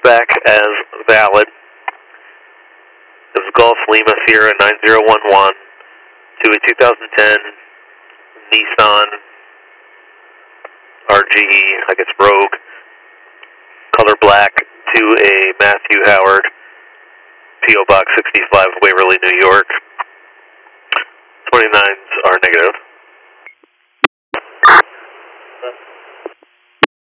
back as valid. It was Golf Lima Sierra 9011 to a 2010 Nissan RGE, I guess Rogue, color black, to a Matthew Howard, P.O. Box 65, Waverly, New York. 29s are negative.